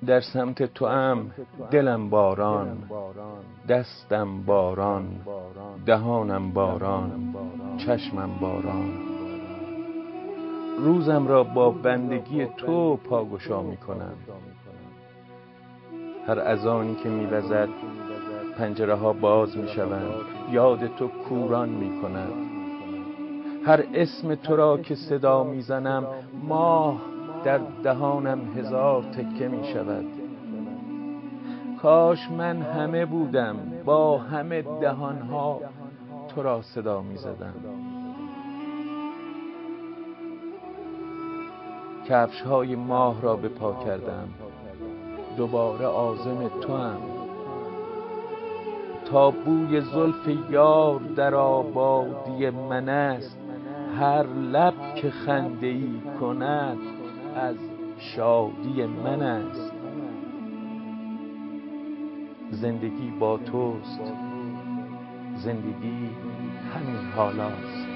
در سمت توام دلم باران، دستم باران، دهانم باران، چشمم باران. روزم را با بندگی تو پاگشا می کنم. هر اذانی که می وزد پنجره ها باز می شوند، یاد تو کوران می کند. هر اسم تو را که صدا می زنم، ماه در دهانم هزار تکه می شود. کاش من همه بودم، با همه دهانها تو را صدا می زدم. کفش های ماه را به پا کردم، دوباره عازم توام. تا بوی زلف یار در آبادی من است، هر لب که خنده ای کند از شادی من است. زندگی با توست، زندگی همین حالاست.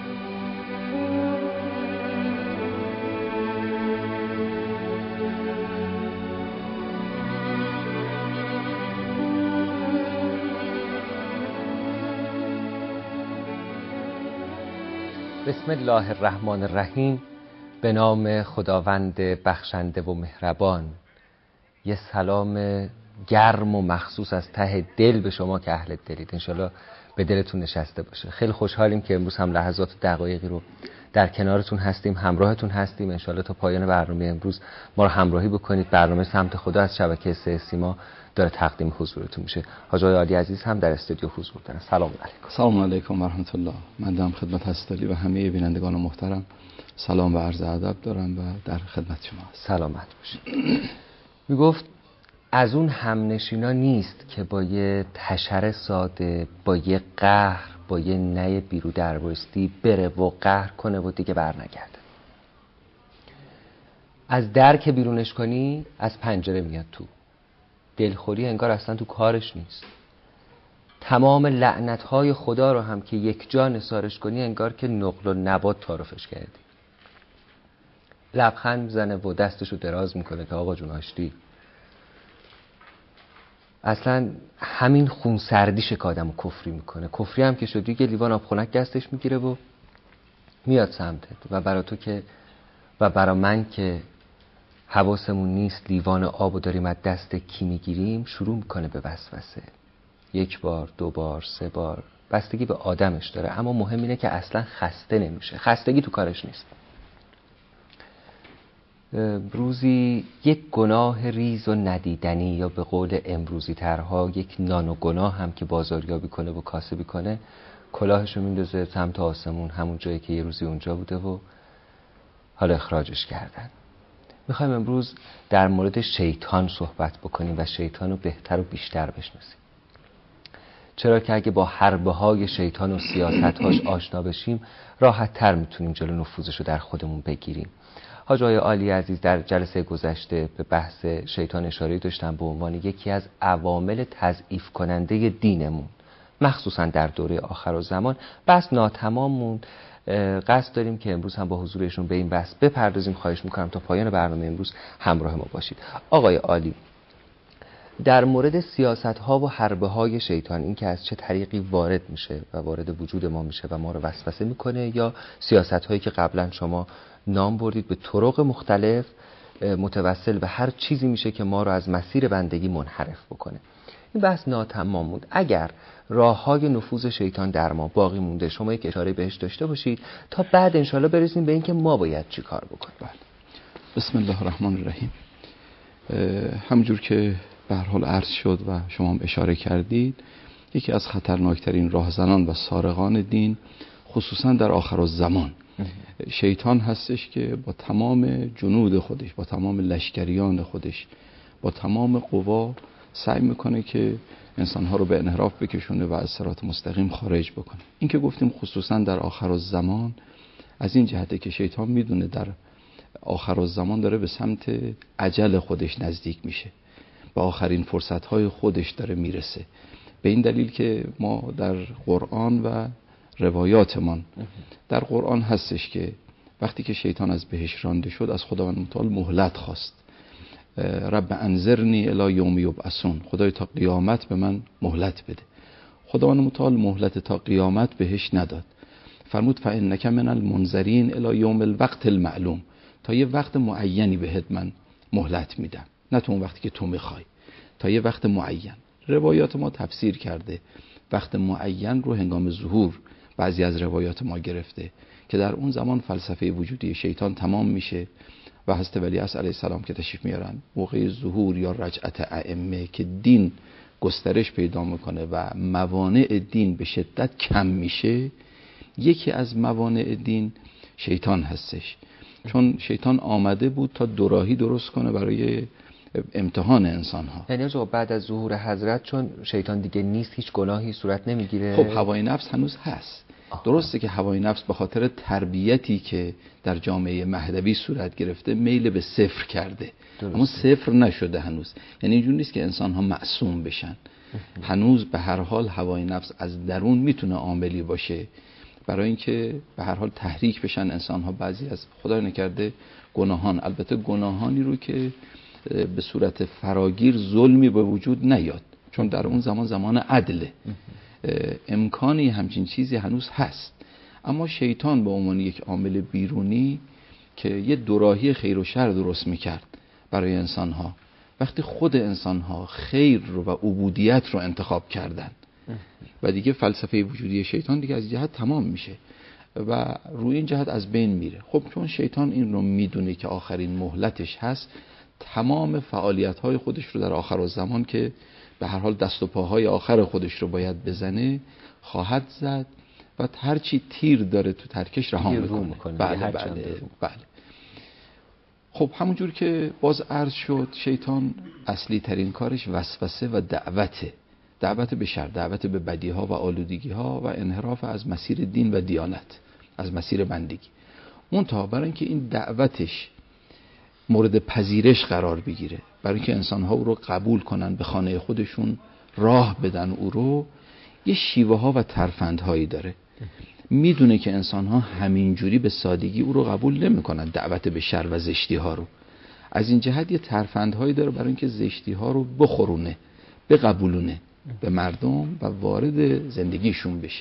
بسم الله الرحمن الرحیم. به نام خداوند بخشنده و مهربان. یه سلام گرم و مخصوص از ته دل به شما که اهل دلید. انشالله به دلتون نشسته باشه. خیلی خوشحالیم که امروز هم لحظات دقایقی رو در کنارتون هستیم، همراهتون هستیم. انشالله تا پایان برنامه امروز ما رو همراهی بکنید. برنامه سمت خدا از شبکه 3 سیما داره تقدیم حضورتون میشه. حاج آقای عالی عزیز هم در استودیو حضور دارن. سلام علیکم. سلام علیکم و رحمت الله. من دارم خدمت هستالی و همه بینندگان محترم سلام و عرض ادب دارم و در خدمت شما هستم. سلامت باشید. میگفت از اون همنشینا نیست که با یه تشر ساده، با یه قهر، با یه نه بیرو دربایستی بره و قهر کنه و دیگه بر نگرده. از در که بیرونش کنی از پنجره میاد تو. دلخوری انگار اصلا تو کارش نیست. تمام لعنت‌های خدا رو هم که یک جا نثارش کنی انگار که نقل و نبات تعارفش کردی. لبخند میزنه و دستشو دراز میکنه که آقا جون آشتی. اصلا همین خونسردی که آدمو کفری میکنه. کفری هم که شدی که لیوان آب خنک دستش میگیره و میاد سمتت. و برا تو که و برا من که حواسمون نیست لیوان آبو داریم از دست کی میگیریم، شروع میکنه به وسوسه. 1 بار، 2 بار، 3 بار، بستگی به آدمش داره. اما مهم اینه که اصلا خسته نمیشه. خستگی تو کارش نیست. روزی یک گناه ریز و ندیدنی، یا به قول امروزی ترها یک نانو گناه هم که بازاریابی کنه و کاسبی کنه، کلاهشو میندازه سمت آسمون، همون جایی که یه روزی اونجا بوده و حالا اخراجش کردن. میخوایم امروز در مورد شیطان صحبت بکنیم و شیطان رو بهتر و بیشتر بشناسیم. چرا که اگه با حربه های شیطان و سیاست‌هاش آشنا بشیم، راحت تر میتونیم جلو نفوذش رو در خودمون بگیریم. حاج آقای عالی عزیز در جلسه گذشته به بحث شیطان اشاره داشتن به عنوان یکی از عوامل تضعیف کننده دینمون، مخصوصا در دوره آخرالزمان. بحث ناتمام موند. قصد داریم که امروز هم با حضورشون به این بحث بپردازیم. خواهش میکنم تا پایان برنامه امروز همراه ما باشید. آقای عالی، در مورد سیاست‌ها و حربه‌های شیطان، این که از چه طریقی وارد میشه و وارد وجود ما میشه و ما رو وسوسه میکنه، یا سیاست‌هایی که قبلا شما نام بردید به طرق مختلف متوسل به هر چیزی میشه که ما رو از مسیر بندگی منحرف بکنه. این بحث ناتمام بود. اگر راه‌های نفوذ شیطان در ما باقی مونده، شما یک اشاره بهش داشته باشید تا بعد انشالله برسیم به این که ما باید چی کار بکنیم. بسم الله الرحمن الرحیم. همونجور که به هر حال عرض شد و شما هم اشاره کردید، یکی از خطرناکترین راهزنان و سارقان دین خصوصا در آخرالزمان شیطان هستش که با تمام جنود خودش، با تمام لشکریان خودش، با تمام قوا سعی میکنه که انسانها رو به انحراف بکشونه و از صراط مستقیم خارج بکنه. این که گفتیم خصوصا در آخرالزمان، از این جهته که شیطان میدونه در آخرالزمان داره به سمت اجل خودش نزدیک میشه، به آخرین فرصتهای خودش داره میرسه. به این دلیل که ما در قرآن و روایاتمان در قرآن هستش که وقتی که شیطان از بهش رانده شد از خداوند متعال مهلت خواست رب انظرنی الی یوم یبعثون، خدای تا قیامت به من مهلت بده. خداوند متعال مهلت تا قیامت بهش نداد، فرمود فانک من المنذرین الی یوم الوقت المعلوم، تا یه وقت معینی بهت من مهلت میدم، نه تو اون وقتی که تو میخوای، تا یه وقت معین. روایات ما تفسیر کرده وقت معین رو هنگام ظهور بعضی از روایات ما گرفته که در اون زمان فلسفه وجودی شیطان تمام میشه و حضرت ولیعصر علیه السلام که تشریف میارن موقع ظهور یا رجعت ائمه که دین گسترش پیدا میکنه و موانع دین به شدت کم میشه، یکی از موانع دین شیطان هستش، چون شیطان آمده بود تا دوراهی درست کنه برای امتحان انسان ها. یعنی بعد از ظهور حضرت چون شیطان دیگه نیست هیچ گناهی صورت نمیگیره؟ خب هوای نفس هنوز هست. درسته که هوای نفس به خاطر تربیتی که در جامعه مهدوی صورت گرفته میل به صفر کرده، اما صفر نشده هنوز. یعنی اینجور نیست که انسان ها معصوم بشن. هنوز به هر حال هوای نفس از درون میتونه عاملی باشه برای اینکه به هر حال تحریک بشن انسان ها بعضی از خدای نکرده گناهان، البته گناهانی رو که به صورت فراگیر ظلمی به وجود نیاد، چون در اون زمان عدله، امکانی همچین چیزی هنوز هست. اما شیطان به عنوان یک عامل بیرونی که یه دوراهی خیر و شر درست میکرد برای انسانها، وقتی خود انسانها خیر رو و عبودیت رو انتخاب کردن و دیگه فلسفه وجودی شیطان دیگه از جهت تمام میشه و روی این جهت از بین میره. خب چون شیطان این رو میدونه که آخرین مهلتش هست، تمام فعالیت‌های خودش رو در آخر الزمان که به هر حال دست و پاهای آخر خودش رو باید بزنه خواهد زد و هرچی تیر داره تو ترکش رها میکنه. بله. خب همونجور که باز عرض شد، شیطان اصلی ترین کارش وسوسه و دعوت به شر، دعوت به بدیها و آلودگیها و انحراف از مسیر دین و دیانت، از مسیر بندگی. منتها برای اینکه این دعوتش مورد پذیرش قرار بگیره، برای اینکه انسان‌ها او رو قبول کنن، به خانه خودشون راه بدن او رو، یه شیوه ها و ترفندهایی داره. میدونه که انسان‌ها همینجوری به سادگی او رو قبول نمی‌کنن، دعوت به شر و زشتی ها رو. از این جهت یه ترفندهایی داره برای اینکه زشتی ها رو بخورونه، بقبولونه به مردم و وارد زندگیشون بشه.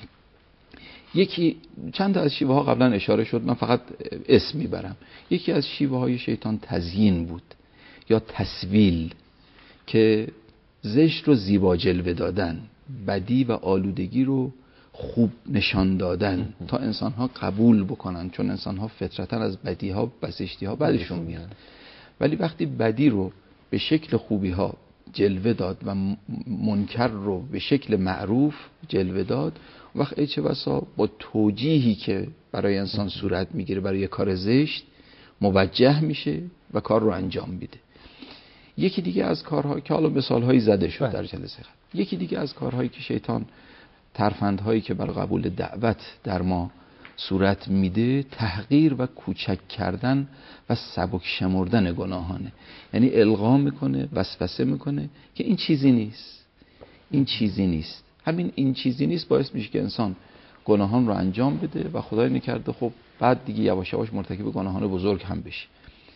یکی چند تا از شیوه ها قبلا اشاره شد، من فقط اسم میبرم. یکی از شیوه های شیطان تزیین بود یا تسویل، که زشت رو زیبا جلوه دادن، بدی و آلودگی رو خوب نشان دادن تا انسان ها قبول بکنن، چون انسان ها فطرتا از بدی ها و زشتی ها بدشون میاد. ولی وقتی بدی رو به شکل خوبی ها جلوه داد و منکر رو به شکل معروف جلوه داد، وقت چه بسا با توجیهی که برای انسان صورت میگیره برای کار زشت موجه میشه و کار رو انجام میده. یکی دیگه از کارها که حالا مثالهایی زده شد در جلسه قبل، یکی دیگه از کارهایی که شیطان ترفندهایی که برای قبول دعوت در ما صورت میده، تحقیر و کوچک کردن و سبک شمردن گناهانه. یعنی القا میکنه، وسوسه میکنه که این چیزی نیست، این چیزی نیست. همین این چیزی نیست باعث میشه که انسان گناهان رو انجام بده و خدای نکرده خب بعد دیگه یواش یواش مرتکب گناهان بزرگ هم بشه.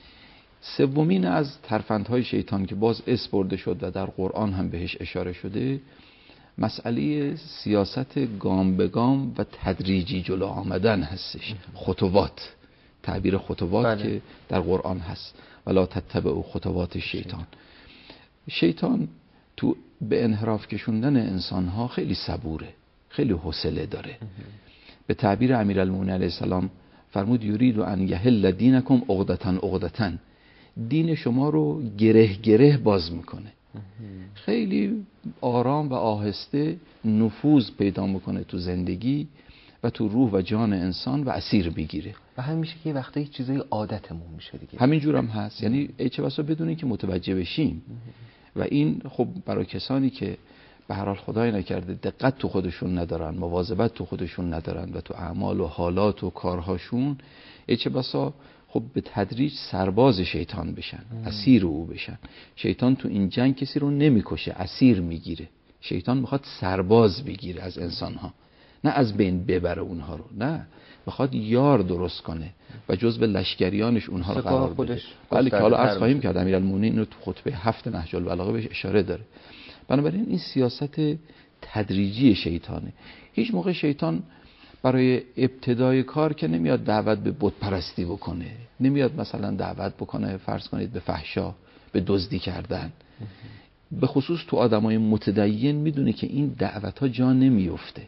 سومین از ترفندهای شیطان که باز اسم برده شد و در قرآن هم بهش اشاره شده، مسئله سیاست گام به گام و تدریجی جلو آمدن هستش. خطوات، تعبیر خطوات که در قرآن هست، ولا تتبعوا خطوات شیطان. شیطان تو به انحراف کشوندن انسانها خیلی صبوره، خیلی حوصله داره. به تعبیر امیرالمومنین علیه السلام فرمود یرید ان یحل دینکم عقدةً، دین شما رو گره گره باز میکنه. خیلی آرام و آهسته نفوذ پیدا میکنه تو زندگی و تو روح و جان انسان و اسیر بگیره و همین میشه که وقتی چیزای عادتمون میشه دیگه. همین جورم هست. یعنی چه بسا بدونین که متوجه بشیم و این خب برای کسانی که به هر حال خدای نکرده دقت تو خودشون ندارن، مواظبت تو خودشون ندارن و تو اعمال و حالات و کارهاشون، چه بسا خب به تدریج سرباز شیطان بشن، اسیر او بشن. شیطان تو این جنگ کسی رو نمیکشه، اسیر میگیره. شیطان میخواد سرباز بگیره از انسانها، نه از بین ببره اونها رو، نه، میخواد یار درست کنه و جزو لشکریانش اونها رو قرار بده. ولی که حالا عرض خواهیم کرد امیرالمومنین اینو تو خطبه 7 نهج البلاغه بهش اشاره داره. بنابراین این سیاست تدریجی شیطانه. هیچ موقع شیطان برای ابتدای کار که نمیاد دعوت به بت پرستی بکنه، نمیاد مثلا دعوت بکنه فرض کنید به فحشا، به دزدی کردن. به خصوص تو آدمای متدین میدونه که این دعوت ها جا نمیفته.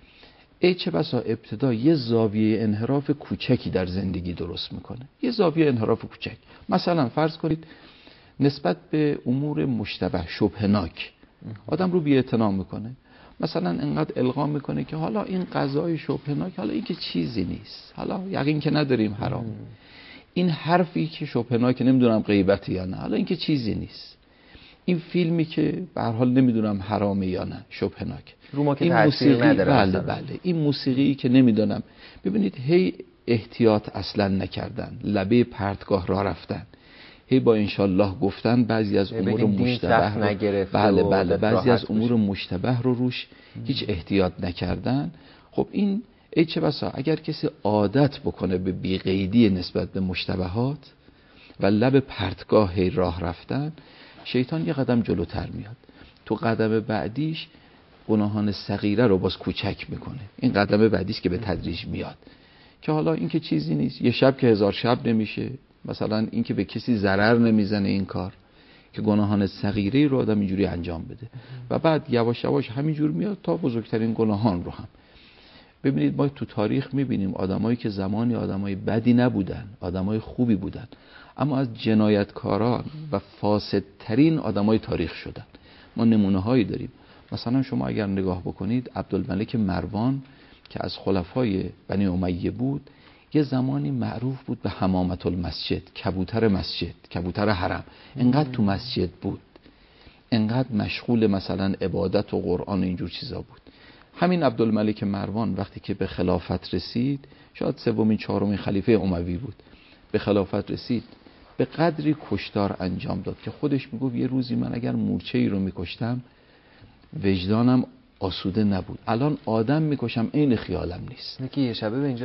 چه بسا ابتدا یه زاویه انحراف کوچکی در زندگی درست میکنه، یه زاویه انحراف کوچک. مثلا فرض کنید نسبت به امور مشتبه شبهناک آدم رو بی‌اعتنا میکنه، مثلا انقدر القا میکنه که حالا این غذای شبهناک، حالا این که چیزی نیست، حالا یقین که نداریم حرام، این حرفی که شبهناک نمیدونم غیبتی یا نه، حالا این که چیزی نیست، این فیلمی که به هر حال نمیدونم حرامه یا نه شبهناک، رو ما که این تاثیر موسیقی نداره. بله این موسیقی که نمیدونم. ببینید هی احتیاط اصلا نکردن، لبه پرتگاه را رفتن، هی با انشالله گفتن بعضی از امور مشتبه رو بعضی از امور مشتبه رو روش هیچ احتیاط نکردن. خب این چه بسا اگر کسی عادت بکنه به بی‌قیدی نسبت به مشتبهات و لب پرتگاه هی راه رفتن، شیطان یه قدم جلوتر میاد، تو قدم بعدیش گناهان صغیره رو باز کوچک میکنه. این قدم بعدیش که به تدریج میاد که حالا این که چیزی نیست، یه شب که 1000 شب نمیشه، مثلا این که به کسی ضرر نمیزنه، این کار که گناهان صغیره رو آدم اینجوری انجام بده و بعد یواش یواش همینجور میاد تا بزرگترین گناهان رو هم. ببینید ما تو تاریخ میبینیم آدمایی که زمانی آدمای بدی نبودن، آدمای خوبی بودن، اما از جنایتکاران و فاسدترین آدمای تاریخ شدن. ما نمونه هایی داریم. مثلا شما اگر نگاه بکنید عبدالملک مروان که از خلفای بنی امیه بود، یه زمانی معروف بود به حمامت المسجد، کبوتر مسجد، کبوتر حرم. انقدر تو مسجد بود، انقدر مشغول مثلا عبادت و قرآن و اینجور چیزا بود. همین عبدالملک مروان وقتی که به خلافت رسید، شاید 3 4 خلیفه اموی بود، به خلافت رسید، به قدری کشتار انجام داد که خودش میگفت یه روزی من اگر مورچه‌ای رو میکشتم وجدانم آسوده نبود، الان آدم میکشم عین خیالم نیست. اینا که یک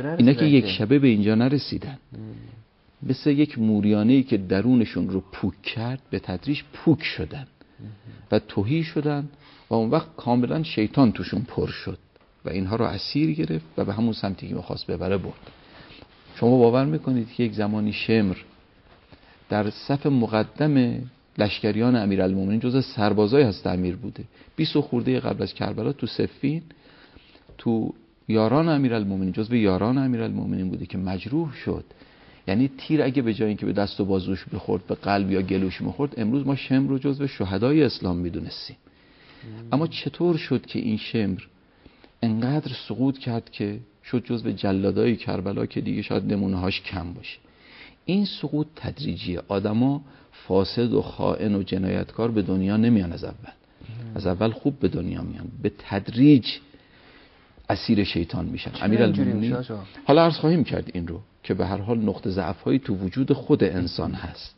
شبه به اینجا نرسیدن. مثل یک موریانه‌ای که درونشون رو پوک کرد، به تدریج پوک شدن و تهی شدن و اون وقت کاملا شیطان توشون پر شد و اینها رو اسیر گرفت و به همون سمتی که می‌خواست ببره برد. شما باور میکنید که یک زمانی شمر در صف مقدم لشکریان امیرالمومنین جزء سربازای هست امیر بوده، 20 خورده قبل از کربلا تو صفین تو یاران امیرالمومنین، جزء یاران امیرالمومنین بوده که مجروح شد. یعنی تیر اگه به جای اینکه به دست و بازوش بخورد به قلب یا گلوش میخورد، امروز ما شمر رو جزء شهدای اسلام میدونستیم. اما چطور شد که این شمر انقدر سقوط کرد که شد جزء جلادای کربلا که دیگه شاید نمونه‌هاش کم باشه؟ این سقوط تدریجیه. آدما فاسد و خائن و جنایتکار به دنیا نمیان از اول خوب به دنیا میان، به تدریج اسیر شیطان میشن. امیرالمومنین حالا عرض خواهیم کرد این رو که به هر حال نقطه ضعف‌هایی تو وجود خود انسان هست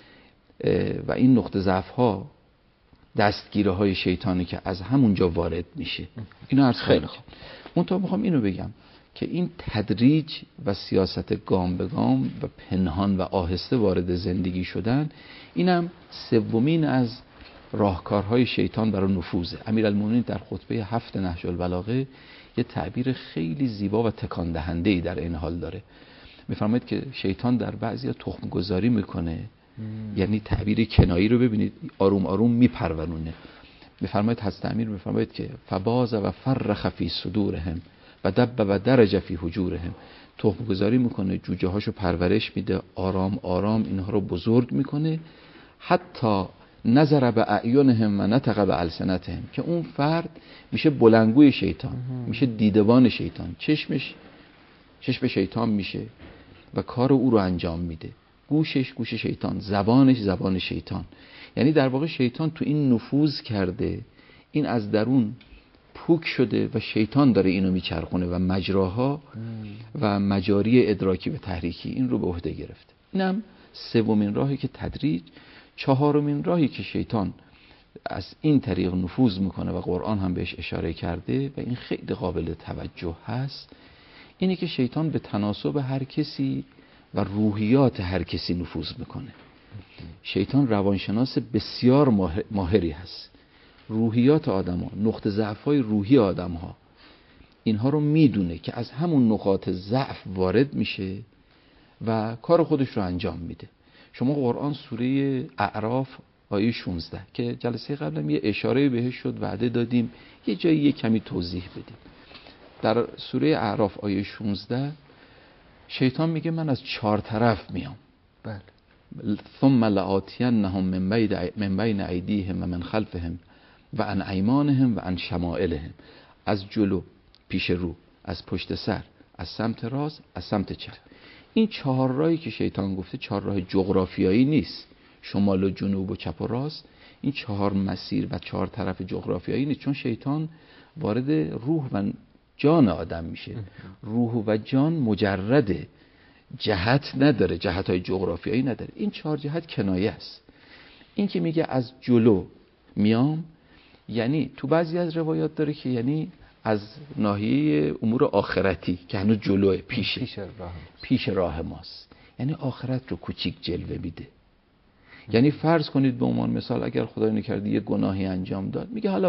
و این نقطه ضعف‌ها دستگیره‌های شیطانی که از همونجا وارد میشه. اینو عرض خیلی خوب. منتها میخوام اینو بگم که این تدریج و سیاست گام به گام و پنهان و آهسته وارد زندگی شدن، اینم سومین از راهکارهای شیطان برای نفوذه. امیرالمومنین در خطبه 7 نهج البلاغه یه تعبیر خیلی زیبا و تکان دهنده‌ای در این حال داره. میفرماید که شیطان در بعضیا تخم گذاری میکنه، یعنی تعبیر کنایی رو ببینید، آروم آروم میپرورونه. میفرماید حضرت امیر میفرماید که فباز و فرخ فی صدورهم و دب و درج فی حجورهم، تخم گذاری میکنه، جوجه هاشو پرورش میده، آرام آرام اینها رو بزرگ میکنه، حتی نظر به اعینهم و نطق به السنتهم، که اون فرد میشه بلنگوی شیطان، میشه دیدبان شیطان، چشمش چشم شیطان میشه و کار او رو انجام میده، گوشش گوش شیطان، زبانش زبان شیطان. یعنی در واقع شیطان تو این نفوذ کرده، این از درون پوک شده و شیطان داره اینو میچرخونه و مجراها و مجاری ادراکی و تحریکی این رو به عهده گرفته. اینم سومین راهی که تدریج. چهارمین راهی که شیطان از این طریق نفوذ میکنه و قرآن هم بهش اشاره کرده و این خیلی قابل توجه هست، اینه که شیطان به تناسب هر کسی و روحیات هر کسی نفوذ میکنه. شیطان روانشناس بسیار ماهری هست. روحیات آدم ها، نقطه ضعف‌های روحی آدم ها، اینها رو میدونه که از همون نقاط ضعف وارد میشه و کار خودش رو انجام میده. شما قرآن سوره اعراف آیه 16 که جلسه قبلم یه اشاره بهش شد، وعده دادیم یه جایی یه کمی توضیح بدیم. در سوره اعراف آیه 16 شیطان میگه من از 4 طرف میام. بله. ثم لآتینهم من بین ایدیهم و من خلفهم و عن ایمانهم و عن شمائلهم، از جلو، پیش رو، از پشت سر، از سمت راست، از سمت چپ. این 4 راهی که شیطان گفته 4 راه جغرافیایی نیست، شمال و جنوب و چپ و راست. این 4 مسیر و 4 طرف جغرافیایی نیست، چون شیطان وارد روح و جان آدم میشه. روح و جان مجرده، جهت نداره، جهت‌های جغرافیایی نداره. این 4 جهت کنایه است. این که میگه از جلو میام، یعنی تو بعضی از روایات داره که یعنی از ناحیه امور آخرتی که هنوز جلوه، پیش راه ماست. یعنی آخرت رو کوچیک جلوه میده. یعنی فرض کنید به عنوان مثال اگر خدای نکرده یه گناهی انجام داد، میگه حالا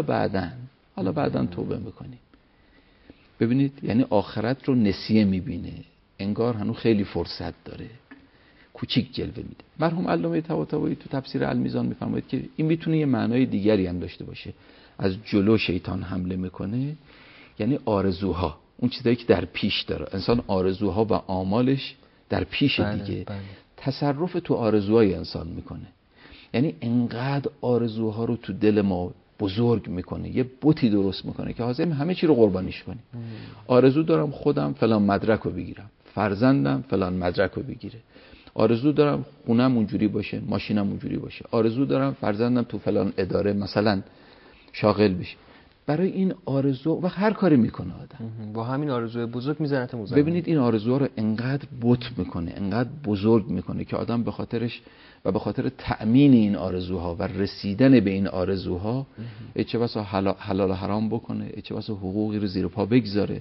بعداً توبه میکنیم. ببینید، یعنی آخرت رو نسیه میبینه، انگار هنوز خیلی فرصت داره، کوچیک جلوه میده. مرحوم علامه طباطبایی تو تفسیر المیزان میفرماید که این میتونه یه معنای دیگری هم داشته باشه. از جلو شیطان حمله میکنه، یعنی آرزوها، اون چیزایی که در پیش داره انسان، آرزوها و آمالش در پیش دیگه. تصرف تو آرزوهای انسان میکنه. یعنی انقدر آرزوها رو تو دل ما بزرگ میکنه، یه بتی درست میکنه که حاضر همه چی رو قربانیش کنیم. آرزو دارم خودم فلان مدرک رو بگیرم، فرزندم فلان مدرک رو بگیره، آرزو دارم خونم اونجوری باشه، ماشینم اونجوری باشه، آرزو دارم فرزندم تو فلان اداره مثلا شاغل بشه. برای این آرزو و هر کاری میکنه آدم، با همین آرزوی بزرگ میزنه موزه. ببینید این آرزوها رو انقدر بت میکنه، انقدر بزرگ میکنه که آدم به خاطرش و به خاطر تأمین این آرزوها و رسیدن به این آرزوها چه بسا حلال و حرام بکنه، چه بسا حقوقی رو زیر پا بگذاره.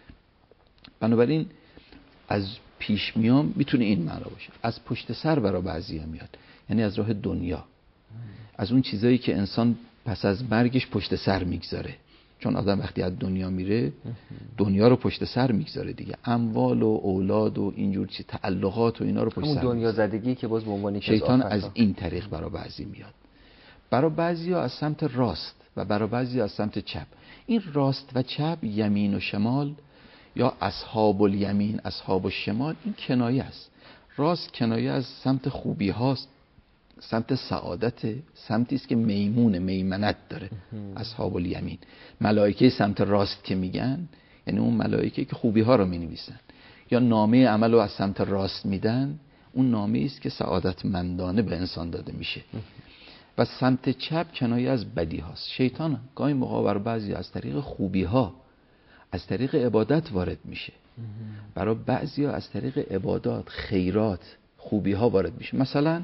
بنابراین از پیش میام میتونه این معنا باشه. از پشت سر برای بعضیا میاد، یعنی از راه دنیا، از اون چیزایی که انسان پس از مرگش پشت سر میگذاره. چون آدم وقتی از دنیا میره دنیا رو پشت سر میگذاره دیگه، اموال و اولاد و اینجور چیز، تعلقات و اینا رو پشت سر، همون دنیا زدگی که باز به عنوان شیطان از این طریق برای بعضی میاد. برای بعضیا از سمت راست و برای بعضیا از سمت چپ. این راست و چپ، یمین و شمال یا اصحاب الیمین اصحاب الشمال، این کنایه است. راست کنایه از سمت خوبی هاست، سمت سعادت، سمتی است که میمنت داره. اصحاب الیمین، ملائکه سمت راست که میگن، یعنی اون ملائکه که خوبی ها رو مینویسن یا نامه عمل رو از سمت راست میدن، اون نامه است که سعادتمندانه به انسان داده میشه. و سمت چپ کنایه از بدی هاست. شیطان گاهی موقع بر بعضی از طریق خوبی ها، از طریق عبادت وارد میشه، برای بعضی از طریق عبادات، خیرات، خوبی ها وارد میشه. مثلا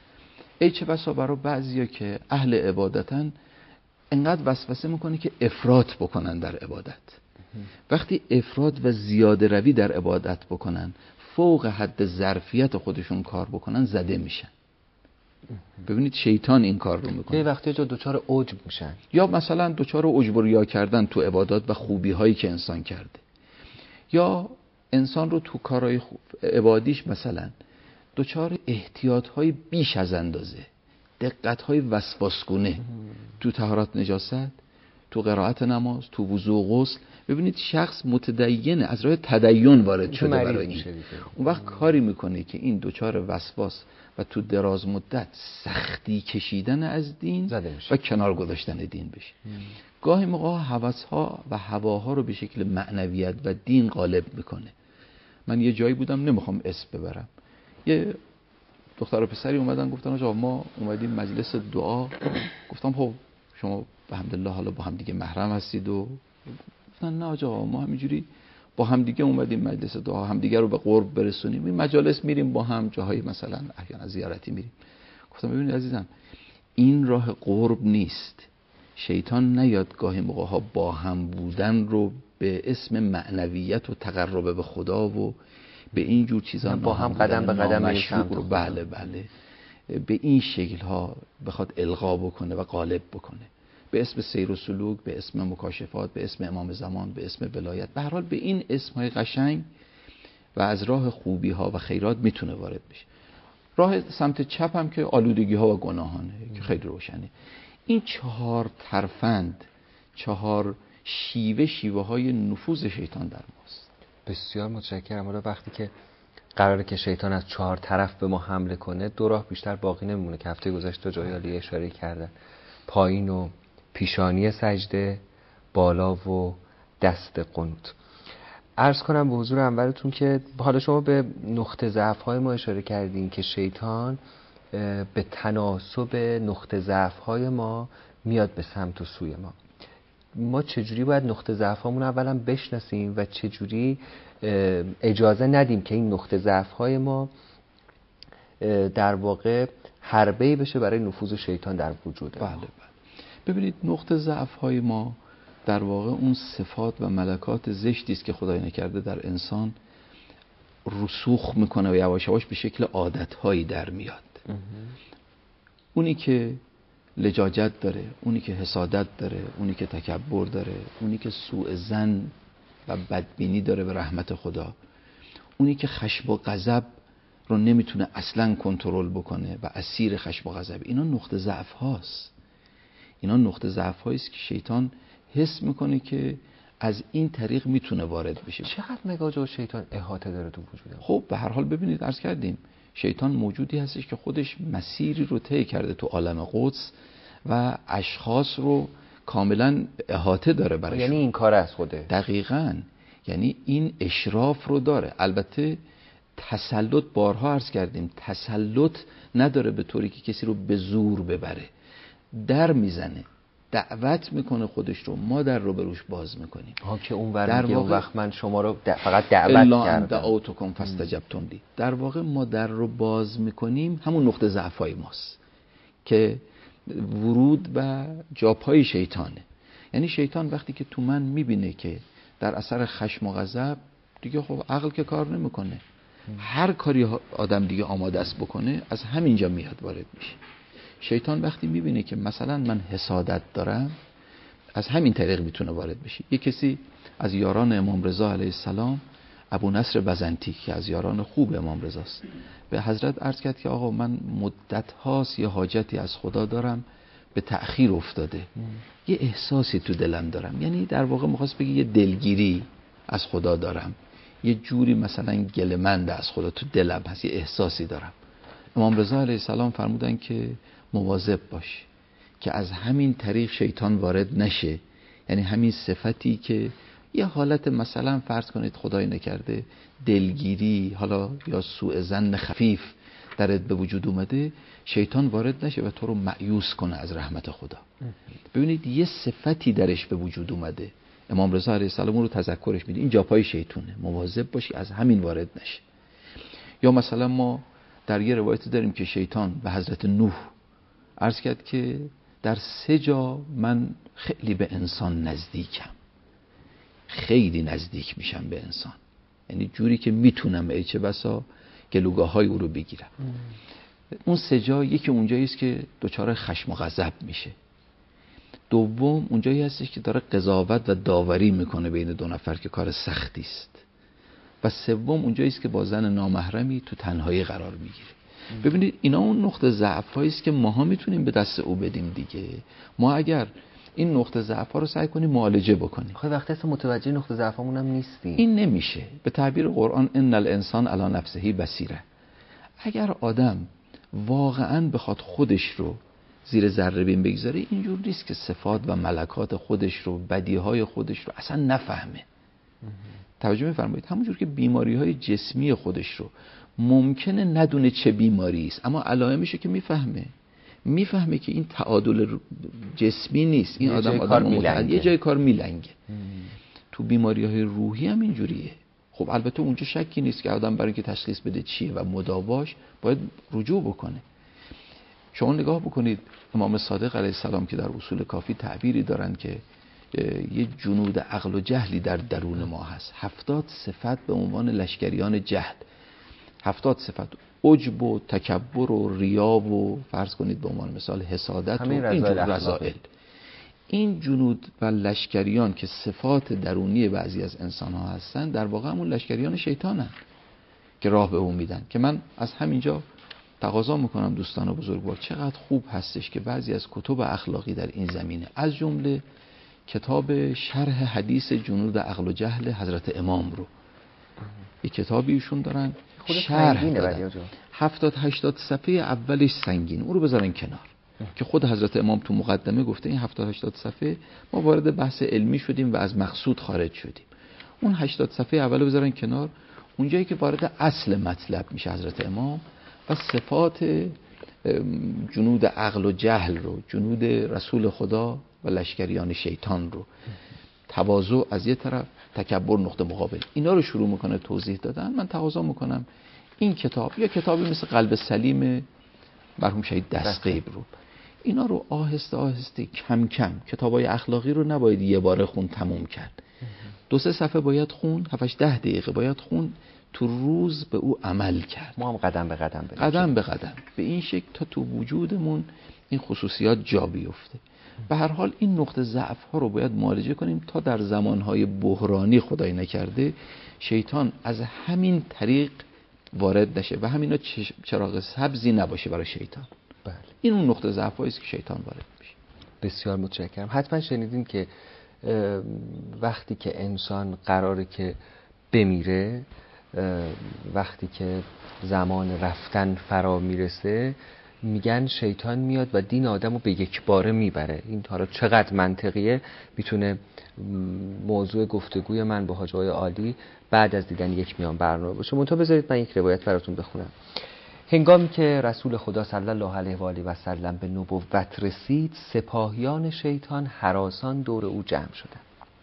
چه بسا برای بعضیا که اهل عبادتن انقدر وسوسه میکنه که افراط بکنن در عبادت. وقتی افراط و زیاده روی در عبادت بکنن، فوق حد ظرفیت خودشون کار بکنن، زده میشن. ببینید شیطان این کار رو میکنه. یه وقتی جا دوچار عجب میشن، یا مثلا دوچار عجب و ریا کردن تو عبادات و خوبی هایی که انسان کرده، یا انسان رو تو کارهای عبادیش مثلا دوچار احتیاط های بیش از اندازه، دقت های وسواسگونه تو طهارت نجاست، تو قرائت نماز، تو وضو و غسل. ببینید شخص متدینه، از راه تدین وارد شده برای این، اون وقت کاری میکنه که این دوچار وسواس و تو دراز مدت سختی کشیدن از دین و کنار گذاشتن دین بشه. گاهی موقع هوس‌ها و هواها رو به شکل معنویت و دین غالب میکنه. من یه جایی بودم، نمیخوام اسم ببرم، یه دختر و پسری اومدن گفتن آقا ما اومدیم مجلس دعا. گفتم خب شما الحمدلله حالا با هم دیگه محرم هستید؟ و گفتن نه آقا ما همینجوری با هم دیگه اومدیم مجلس دعا، هم دیگه رو به قرب برسونیم، این مجالس میریم با هم، جاهای مثلا احیانا زیارتی میریم. گفتم ببینید عزیزم، این راه قرب نیست. شیطان نیاد گاهی موقع ها با هم بودن رو به اسم معنویت و تقرب به خدا و به این جور چیزا با هم قدم به قدم مشروع رو بله به این شکل ها بخواد القا بکنه و غالب بکنه، به اسم سیر و سلوک، به اسم مکاشفات، به اسم امام زمان، به اسم ولایت، به هر حال به این اسمهای قشنگ و از راه خوبی ها و خیرات میتونه وارد بشه. راه سمت چپ هم که آلودگی ها و گناهانه که خیلی روشنه. این 4 ترفند، 4 شیوه های نفوذ شیطان در ماست. بسیار متشکرم. حالا وقتی که قراره که شیطان از 4 طرف به ما حمله کنه، 2 راه بیشتر باقی نمیمونه که هفته گذشته جای عالی اشاره کردن: پایین و پیشانی سجده، بالا و دست قنوت. عرض کنم به حضور انورتون که حالا شما به نقطه ضعف‌های ما اشاره کردین که شیطان به تناسب نقطه ضعف‌های ما میاد به سمت و سوی ما چجوری باید نقطه ضعف‌هامون اولا بشناسیم و چجوری اجازه ندیم که این نقطه ضعف‌های ما در واقع حربه‌ای بشه برای نفوذ شیطان در وجود ما؟ بله. ببینید نقطه ضعف‌های ما در واقع اون صفات و ملکات زشتی است که خدای نکرده در انسان رسوخ میکنه و یواش یواش به شکل عادت‌هایی در میاد. اونی که لجاجت داره، اونی که حسادت داره، اونی که تکبر داره، اونی که سوء ظن و بدبینی داره به رحمت خدا، اونی که خشم و غضب رو نمیتونه اصلا کنترل بکنه و اسیر خشم و غضب، اینا نقطه ضعف هاست. اینا نقطه ضعف هایی است که شیطان حس میکنه که از این طریق میتونه وارد بشه. چقدر مگاج و شیطان احاطه داره تو وجود؟ خب به هر حال ببینید، عرض کردیم شیطان موجودی هستش که خودش مسیری رو طی کرده تو عالم قدس و اشخاص رو کاملا احاطه داره برایشون. یعنی این کار از خوده. دقیقاً، یعنی این اشراف رو داره. البته تسلط، بارها عرض کردیم، تسلط نداره به طوری که کسی رو به زور ببره. در میزنه، دعوت میکنه خودش رو، ما در رو بروش باز میکنیم. که اون وقت من شما رو فقط دعوت کردم. دعوتکم فاستجبتم لی. در واقع ما در رو باز میکنیم، همون نقطه ضعفای ماست که ورود و جاپای شیطانه. یعنی شیطان وقتی که تو من میبینه که در اثر خشم و غضب دیگه خب عقل که کار نمیکنه، هر کاری آدم دیگه آماده است بکنه، از همینجا میاد وارد میشه. شیطان وقتی میبینه که مثلا من حسادت دارم، از همین طریق میتونه وارد بشه. یک کسی از یاران امام رضا علیه السلام، ابو نصر بزنتی که از یاران خوب امام رضاست، به حضرت عرض کرد که آقا من مدت هاست یه حاجتی از خدا دارم به تأخیر افتاده، یه احساسی تو دلم دارم. یعنی در واقع میخواست بگه یه دلگیری از خدا دارم، یه جوری مثلا گلمند از خدا تو دلم هست، یه احساسی دارم. امام رضا علیه السلام فرمودن که مواظب باش که از همین طریق شیطان وارد نشه. یعنی همین صفتی که یه حالت مثلا فرض کنید خدای نکرده دلگیری، حالا یا سوء ظن خفیف درت به وجود اومده، شیطان وارد نشه و تو رو مایوس کنه از رحمت خدا. ببینید یه صفتی درش به وجود اومده، امام رضا علیه السلام رو تذکرش میده، این جاپای شیطونه، مواظب باشی از همین وارد نشه. یا مثلا ما در یه روایت داریم که شیطان به حضرت نوح عرض کرد که در 3 جا من خیلی به انسان نزدیکم، خیلی نزدیک میشم به انسان، یعنی جوری که میتونم ای چه بسا گلوگاه های او رو بگیرم. اون 3 جا، یکی اونجایی است که دچار خشم و غضب میشه، دوم اونجایی هستش که داره قضاوت و داوری میکنه بین 2 نفر که کار سختی است، و سوم اونجایی است که با زن نامحرمی تو تنهایی قرار میگیره. ببینید اینا اون نقطه ضعفایی است که ماها میتونیم به دست او بدیم دیگه. ما اگر این نقطه ضعفا رو سعی کنیم معالجه بکنیم، خب وقتی اصلا متوجه نقطه ضعفمون هم نیستیم، این نمیشه. به تعبیر قرآن ان الانسان علی نفسه بصیره. اگر آدم واقعا بخواد خودش رو زیر ذره بین بگذاره، اینجور نیست که صفات و ملکات خودش رو، بدیهای خودش رو اصلا نفهمه. توجه می‌فرمایید؟ همونجور که بیماری‌های جسمی خودش رو ممکنه ندونه چه بیماری است، اما علائمشه که میفهمه که این تعادل جسمی نیست، این آدم یه جای کار میلنگه. تو بیماری‌های روحی هم اینجوریه. خب البته اونجا شکی نیست که آدم برای اینکه تشخیص بده چیه و مداواش باید رجوع بکنه. شما نگاه بکنید امام صادق علیه السلام که در اصول کافی تعبیری دارن که یه جنود عقل و جهلی در درون ما هست، 70 صفت به عنوان لشکریان جهل، 70 صفت، عجب و تکبر و ریا و فرض کنید به عنوان مثال حسادت و اینجور رذائل. این جنود و لشکریان که صفات درونی بعضی از انسان ها هستن در واقع همون لشکریان شیطانن که راه به اون میدن. که من از همینجا تقاضا میکنم دوستان بزرگوار، چقدر خوب هستش که بعضی از کتب اخلاقی در این زمینه، از جمله کتاب شرح حدیث جنود عقل و جهل حضرت امام رو، یک کتابی ایشون دارن شرح دادن، 70-80 صفحه اولش سنگین، اون رو بذارن کنار که خود حضرت امام تو مقدمه گفته این 70-80 صفحه ما وارد بحث علمی شدیم و از مقصود خارج شدیم. اون 80 صفحه اول رو بذارن کنار، اونجایی که وارد اصل مطلب میشه حضرت امام و صفات جنود عقل و جهل رو، جنود رسول خدا و لشکریان شیطان رو، تواضع از یه طرف، تکبر نقطه مقابل، اینا رو شروع میکنه توضیح دادن. من تقاضا میکنم این کتاب یا کتابی مثل قلب سلیم مرحوم شهید دستغیب رو، اینا رو آهسته آهسته کم کم، کتابای اخلاقی رو نباید یه باره خون تموم کرد، 2-3 صفحه باید خون، 7-8 دقیقه باید خون، تو روز به او عمل کرد. ما هم قدم به قدم بریم، قدم به قدم به این شکل تا تو وجودمون این خصوصیات جا بیفته. به هر حال این نقطه ضعف ها رو باید معالجه کنیم تا در زمانهای بحرانی خدای نکرده شیطان از همین طریق وارد نشه و همینا چراغ سبزی نباشه برای شیطان. بله. این اون نقطه ضعف هایی است که شیطان وارد میشه. بسیار متشکرم. حتما شنیدین که وقتی که انسان قراره که بمیره، وقتی که زمان رفتن فرا میرسه، میگن شیطان میاد و دین آدمو به یک باره میبره. این حالا چقدر منطقیه میتونه موضوع گفتگوی من با حاج آقای عالی بعد از دیدن یک میان برنامه باشه. منتها بذارید من یک روایت براتون بخونم. هنگامی که رسول خدا صلی الله علیه و آله و سلم به نبوت رسید، سپاهیان شیطان هراسان دور او جمع شدند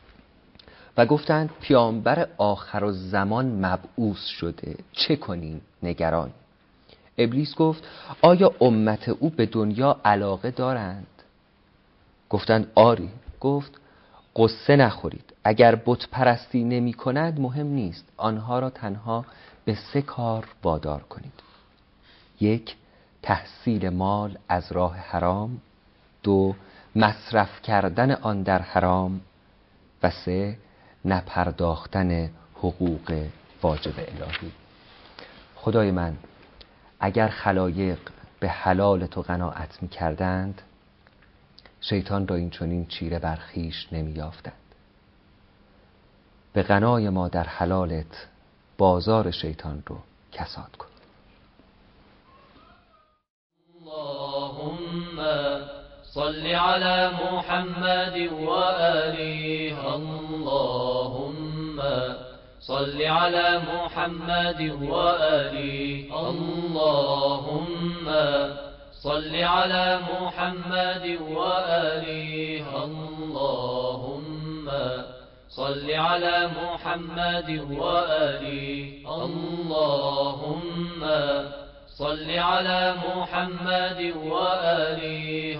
و گفتند پیامبر آخرالزمان مبعوث شده، چه کنیم نگران. ابلیس گفت آیا امت او به دنیا علاقه دارند؟ گفتند آری. گفت قصه نخورید، اگر بت پرستی نمی کند مهم نیست، آنها را تنها به 3 کار وادار کنید: 1. تحصیل مال از راه حرام، 2. مصرف کردن آن در حرام و 3. نپرداختن حقوق واجب الهی. خدای من، اگر خلایق به حلال تو قناعت می کردند، شیطان را این چنین چیره بر خویش نمی یافتند. به غنای ما در حلالت بازار شیطان رو کساد کن. اللهم صل على محمد و آله. اللهم صل على محمد و آله. اللهم صل على محمد و آله. اللهم صل على محمد و آله. اللهم صل على محمد و آله.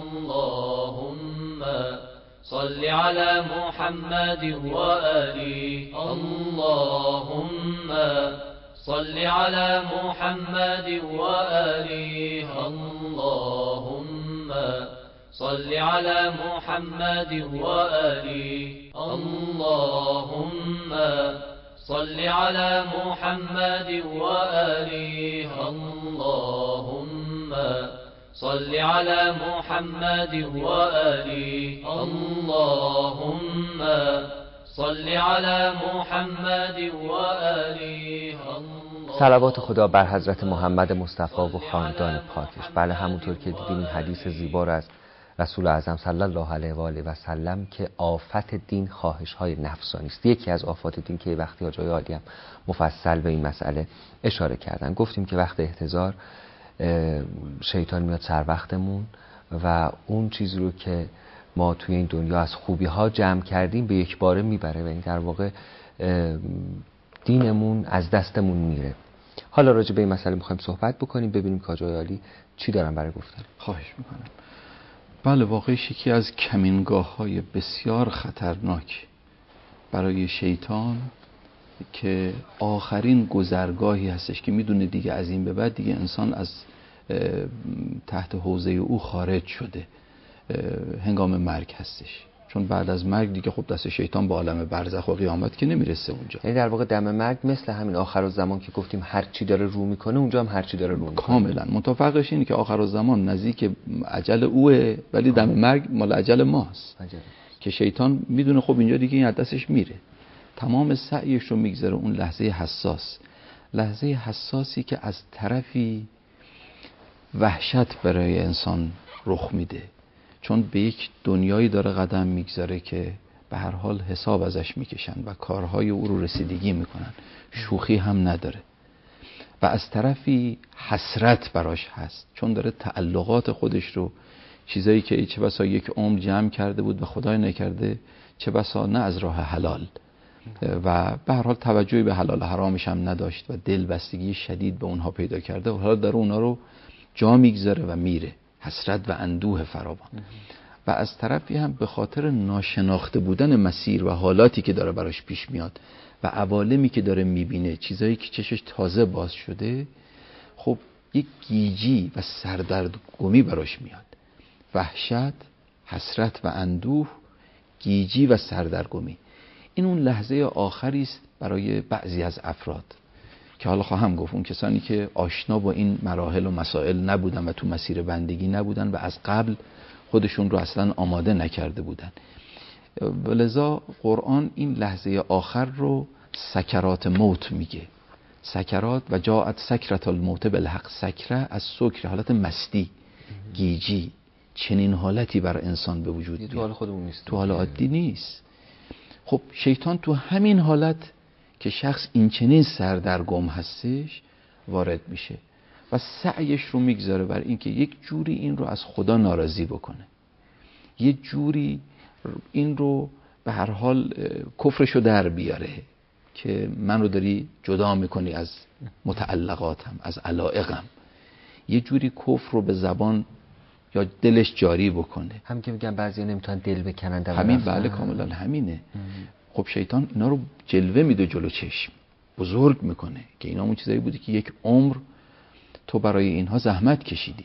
اللهم صل على محمد و آله. اللهم صل على محمد و آله. اللهم صل على محمد و آله. اللهم صل على محمد و آله. اللهم صل على محمد و آله. اللهم صل على محمد و آله. صلوات خدا بر حضرت محمد مصطفی و خاندان پاکش. بله، همونطور که دیدیم این حدیث زیبا رو از رسول اعظم صلی الله علیه و آله و سلم که آفت دین خواهش‌های نفسانی است. یکی از آفات دین که وقتی حاج آقای عالی هم مفصل به این مسئله اشاره کردن، گفتیم که وقت احتضار شیطان میاد سر وقتمون و اون چیزی رو که ما توی این دنیا از خوبی‌ها جمع کردیم به یک باره میبره و این در واقع دینمون از دستمون میره. حالا راجع به این مسئله می‌خوایم صحبت بکنیم، ببینیم که آقای عالی چی دارن برای گفتن. خواهش میکنم. بله، واقعیش یکی از کمینگاه‌های بسیار خطرناک برای شیطان که آخرین گذرگاهی هستش که میدونه دیگه از این به بعد دیگه انسان از تحت حوزه او خارج شده، هنگام مرگ هستش. چون بعد از مرگ دیگه خب دست شیطان به عالم برزخ و قیامت که نمیرسه اونجا. یعنی در واقع دم مرگ مثل همین آخرالزمان که گفتیم هر چی داره رو میکنه، اونجا هم هر چی داره رو میکنه. کاملا. متفقش اینه که آخرالزمان نزدیک اجل اوه، ولی دم مرگ مال اجل ماست. که شیطان میدونه خب اینجا دیگه این از دستش میره، تمام سعیش رو میگذاره اون لحظه حساس، لحظه حساسی که از طرفی وحشت برای انسان رخ میده، چون به یک دنیایی داره قدم میگذاره که به هر حال حساب ازش میکشن و کارهای او رو رسیدگی میکنن، شوخی هم نداره. و از طرفی حسرت براش هست، چون داره تعلقات خودش رو، چیزایی که چه بسا یک عمر جمع کرده بود و خدای نکرده چه بسا نه از راه حلال و به هر حال توجهی به حلال حرامش هم نداشت و دلبستگی شدید به اونها پیدا کرده و حالا داره اونها رو جا میگذاره و میره، حسرت و اندوه فراوان. و از طرفی هم به خاطر ناشناخته بودن مسیر و حالاتی که داره براش پیش میاد و عوالمی که داره میبینه، چیزایی که چشش تازه باز شده، خب یک گیجی و سردرگمی براش میاد. وحشت، حسرت و اندوه، گیجی و سردرگمی. این اون لحظه آخری است برای بعضی از افراد که حالا خواهم گفت اون کسانی که آشنا با این مراحل و مسائل نبودن و تو مسیر بندگی نبودن و از قبل خودشون رو اصلا آماده نکرده بودن. ولذا قرآن این لحظه آخر رو سکرات موت میگه. سکرات و جاءت سکرت الموت بالحق. سکره از سکر، حالت مستی، گیجی، چنین حالتی بر انسان به وجود میاد. تو حال خودمون نیست، تو حال عادی نیست. خب شیطان تو همین حالت که شخص این چنین سردرگم هستش وارد میشه و سعیش رو میگذاره بر اینکه یک جوری این رو از خدا ناراضی بکنه، یک جوری این رو به هر حال کفرشو در بیاره که من رو داری جدا میکنی از متعلقاتم، از علائقم، یه جوری کفر رو به زبان یا دلش جاری بکنه. هم که میگن بعضیا نمیتونن دل بکنن در همین. بله کاملا همینه. خب شیطان اینا رو جلوه میده جلو چشم، بزرگ میکنه که اینا اون چیزایی بوده که یک عمر تو برای اینها زحمت کشیدی،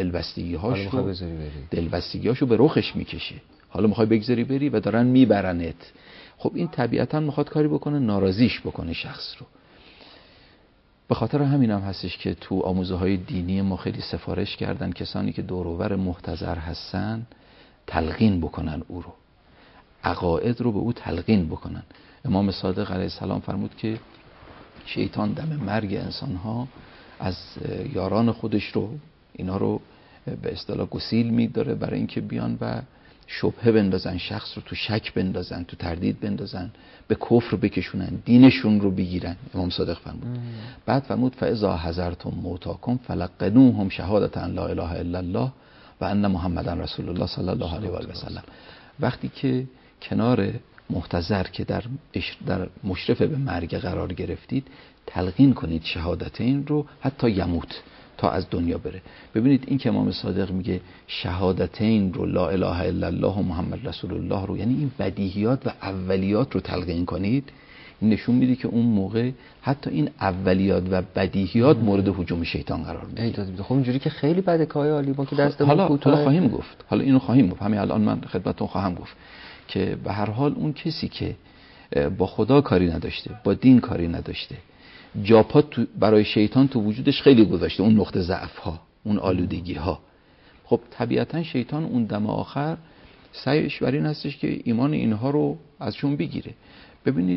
دلبستگی‌هاشو به رخش میکشه، حالا میخوای بگذاری بری و دارن میبرنت. خب این طبیعتا میخواد کاری بکنه ناراضیش بکنه شخص رو. به خاطر همین هم هستش که تو آموزه های دینی ما خیلی سفارش کردن کسانی که دور و بر محتضر هستن تلقین بکنن او رو، عقاید رو به او تلقین بکنن. امام صادق علیه السلام فرمود که شیطان دم مرگ انسانها از یاران خودش رو، اینا رو به اصطلاح گسیل می‌داره برای اینکه بیان و شبهه بندازن، شخص رو تو شک بندازن، تو تردید بندازن، به کفر بکشونن، دینشون رو بگیرن. امام صادق فرمود. بعد فرمود فاذا حضرتم موتاکم فلقنوهم شهادة ان لا اله الا الله و ان محمدن رسول الله صلی الله علیه و آله و سلم. وقتی که کنار محتضر که در مشرف به مرگ قرار گرفتید، تلقین کنید شهادتین رو حتی یموت، تا از دنیا بره. ببینید این که امام صادق میگه شهادتین رو، لا اله الا الله و محمد رسول الله رو، یعنی این بدیهیات و اولیات رو تلقین کنید، این نشون میده که اون موقع حتی این اولیات و بدیهیات مورد هجوم شیطان قرار میگیره. خب اینجوری که خیلی بده که عالی ما که دستمون کوتاه. حالا خواهیم گفت، حالا اینو خواهیم گفت، همین الان من خدمتتون خواهم گفت که به هر حال اون کسی که با خدا کاری نداشته، با دین کاری نداشته، جاپا برای شیطان تو وجودش خیلی گذاشته، اون نقطه ضعف ها، اون آلودگی ها. خب طبیعتا شیطان اون دم آخر سعیش بر این هستش که ایمان اینها رو ازشون بگیره. ببینید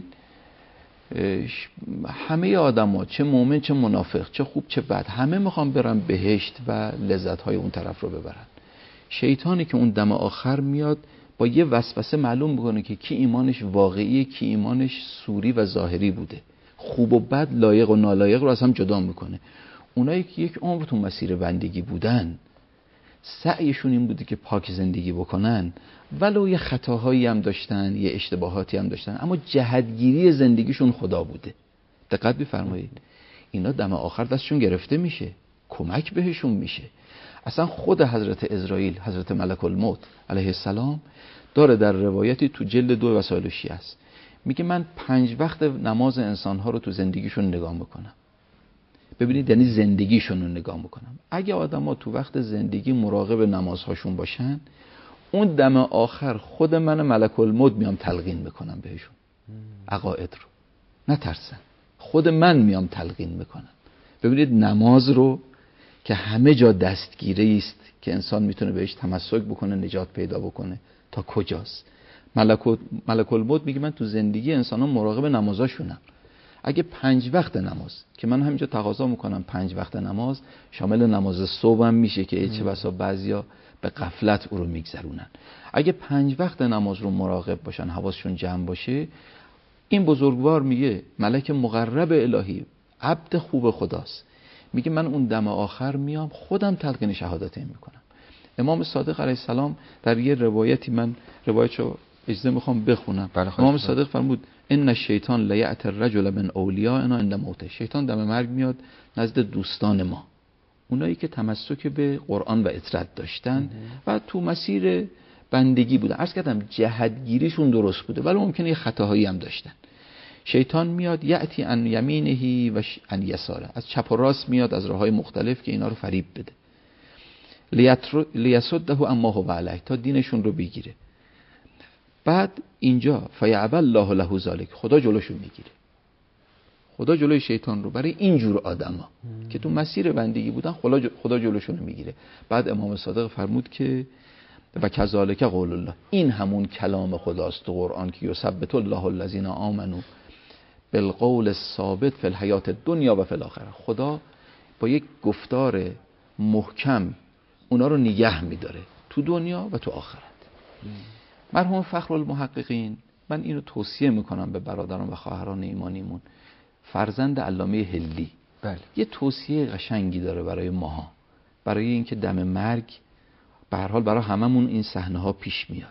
همه آدم ها، چه مؤمن چه منافق، چه خوب چه بد، همه میخوان برن بهشت و لذت های اون طرف رو ببرن. شیطانی که اون دم آخر میاد با یه وسوسه معلوم میکنه که کی ایمانش واقعیه، کی ایمانش صوری و ظاهری بوده، خوب و بد، لایق و نالایق رو از هم جدا میکنه. اونایی که یک عمر تو مسیر بندگی بودن، سعیشون این بوده که پاک زندگی بکنن، ولو یه خطاهایی هم داشتن، یه اشتباهاتی هم داشتن، اما جهتگیری زندگیشون خدا بوده. دقت بفرمایید. اینا دم آخر دستشون گرفته میشه، کمک بهشون میشه. اصلا خود حضرت عزرائیل، حضرت ملک الموت علیه السلام داره در روایتی تو جلد 2 وسائل شیعه است، میگه من 5 وقت نماز انسانها رو تو زندگیشون نگاه میکنم. ببینید یعنی زندگیشون رو نگاه میکنم. اگه آدما تو وقت زندگی مراقب نمازهاشون باشن، اون دم آخر خود من ملک الموت میام تلقین میکنم بهشون عقاید رو، نترسن، خود من میام تلقین میکنم. ببینید نماز رو که همه جا دستگیره است که انسان میتونه بهش تمسک بکنه، نجات پیدا بکنه، تا کجاست؟ ملک الموت میگه من تو زندگی انسانان مراقب نمازاشونم. اگه 5 وقت نماز که من همینجا تقاضا میکنم 5 وقت نماز شامل نماز صبح هم میشه که چه بسا بعضیا به غفلت او رو میگذرونن. اگه 5 وقت نماز رو مراقب باشن، حواسشون جمع باشه، این بزرگوار میگه ملک مقرب الهی، عبد خوب خداست، میگه من اون دم آخر میام خودم تلقین شهادتین میکنم. امام صادق علیه السلام در یه روایتی، من روایتشو اجازه میخوام بخونم. امام صادق فرمود ان الشیطان لیأتی الرجل من اولیاءنا عند موته. شیطان دم مرگ میاد نزد دوستان ما، اونایی که تمسک به قرآن و اطاعت داشتن و تو مسیر بندگی بودن. عرض کردم جهتگیریشون درست بوده ولی ممکنه یه خطاهایی هم داشتن. شیطان میاد یأتی عن یمینه و عن یساره، از چپ و راست میاد از راههای مختلف که اینا رو فریب بده. لیصده اما هو علیه، تا دینشون رو بگیره. بعد اینجا فیعبى الله له ذلک، خدا جلوشو میگیره. خدا جلوی شیطان رو برای اینجور آدما که تو مسیر بندگی بودن خدا جلوشون میگیره. بعد امام صادق فرمود که و کذالک قول الله، این همون کلام خداست تو قرآن که یثبت الله الذین آمنوا بالقول الثابت فی الحیات الدنیا و فی الاخره. خدا با یک گفتار محکم اونا رو نگه میداره تو دنیا و تو آخرت. مرحوم فخرالمحققین، من اینو توصیه میکنم به برادران و خواهران ایمانیمون، فرزند علامه هلی، بله، یه توصیه قشنگی داره برای ماها، برای اینکه دم مرگ به هر حال برای هممون این صحنه ها پیش میاد،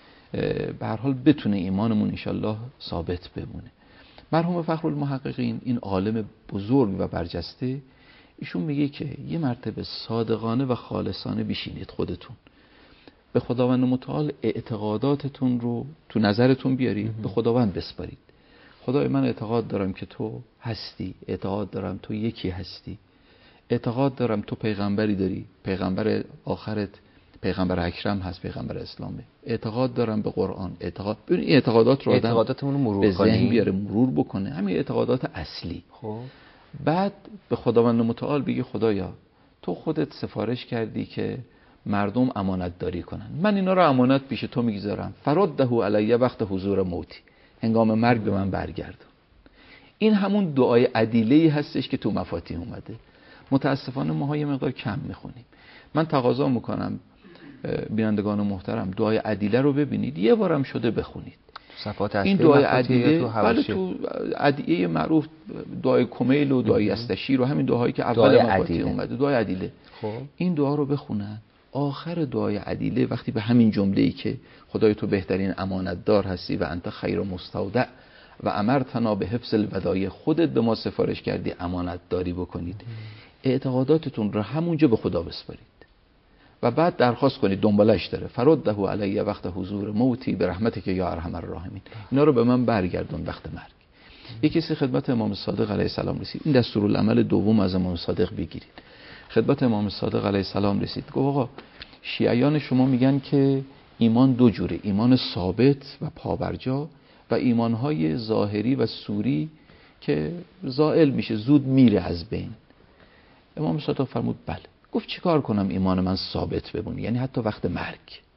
به هر حال بتونه ایمانمون انشالله ثابت بمونه. مرحوم فخرالمحققین، این عالم بزرگ و برجسته، ایشون میگه که یه مرتبه صادقانه و خالصانه بشینید خودتون به خداوند متعال اعتقاداتتون رو تو نظرتون بیارید، به خداوند بسپارید. خدای من اعتقاد دارم که تو هستی، اعتقاد دارم تو یکی هستی، اعتقاد دارم تو پیغمبری داری، پیغمبر آخرت پیغمبر اکرم هست، پیغمبر اسلامه، اعتقاد دارم به قرآن، ببین این اعتقادات رو آدم اعتقاداتمون رو مرور به ذهن بیاره، مرور بکنه، همین اعتقادات اصلی. خب بعد به خداوند متعال بگی خدایا تو خودت سفارش کردی که مردم امانت داری کنن، من اینا رو امانت پیش تو میگذارم، فرده علیه وقت حضور موتی، هنگام مرگ به من برگردون. این همون دعای عدیله‌ای هستش که تو مفاتیح اومده. متاسفانه ما یه مقدار کم میخونیم. من تقاضا میکنم بینندگان محترم دعای عدیله رو ببینید، یه بارم شده بخونید. صفات این دعای عدیله، بله تو ادعیه معروف دعای کمیل و دعای استشیر و همین دعایی که اول مفاتیح اومده، دعای عدیله. خب این دعا رو بخونن. آخر دعای عدیله وقتی به همین جمله‌ای که خدای تو بهترین امانتدار هستی و انت خیر مستودع و امرتنا به حفظ الودایع، خودت به ما سفارش کردی امانت داری بکنید، اعتقاداتتون رو همونجا به خدا بسپارید و بعد درخواست کنید، دنبالش داره، فرده علیه وقت حضور موتی به رحمتک یا ارحم الراحمین، اینا رو به من برگردون وقت مرگ. یکی کسی خدمت امام صادق علیه السلام رسید، این دستورالعمل دوم از امام صادق بگیرید. خدمت امام صادق علیه السلام رسید، گفت آقا شیعیان شما میگن که ایمان دو جوره، ایمان ثابت و پابرجا و ایمانهای ظاهری و صوری که زائل میشه، زود میره از بین. امام صادق فرمود بله. گفت چیکار کنم ایمان من ثابت بمونه، یعنی حتی وقت مرگ،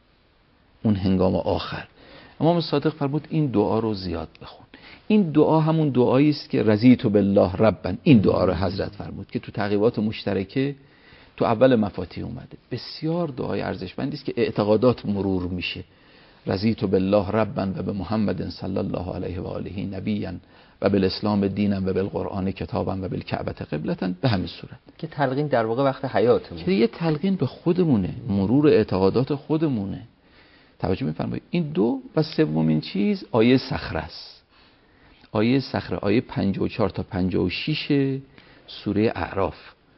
اون هنگام آخر؟ امام صادق فرمود این دعا رو زیاد بخون. این دعا همون دعایی است که رضیت بالله ربا، این دعا رو حضرت فرمود که تو تعقیبات مشترکه تو اول مفاتیح اومده. بسیار دعای ارزشمندی است که اعتقادات مرور میشه. رضیت بالله ربا و به محمد صلی الله علیه و آله نبیا و بالاسلام دینا و بالقرآن کتابا و بالکعبه قبلتا، به همین صورت که تلقین در واقع وقت حیاتمون، که یه تلقین به خودمونه، مرور اعتقادات خودمونه. توجه می‌فرمایید. این دو و سومین چیز آیه صخره است. آیه صخره، آیه 54 تا 56 سوره اعراف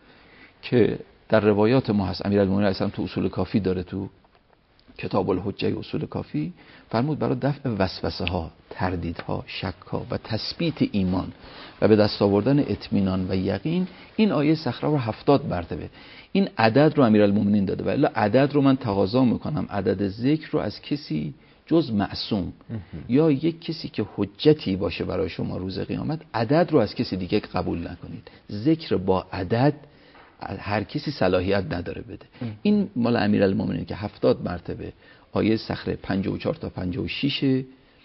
که در روایات ما هست، امیرالمومنین علیه السلام تو اصول کافی داره، تو کتاب الحجه اصول کافی فرمود برای دفع وسوسه ها، تردید ها، شک ها و تثبیت ایمان و به دست آوردن اطمینان و یقین این آیه صخره رو 70 مرتبه این عدد رو امیرالمومنین داده. و الا عدد رو من تقاضا میکنم عدد ذکر رو از کسی جز معصوم یا یک کسی که حجتی باشه برای شما روز قیامت، عدد رو از کسی دیگه قبول نکنید. ذکر با عدد هر کسی صلاحیت نداره بده. این مال امیرالمومنین که 70 مرتبه آیه صخره 54 تا 56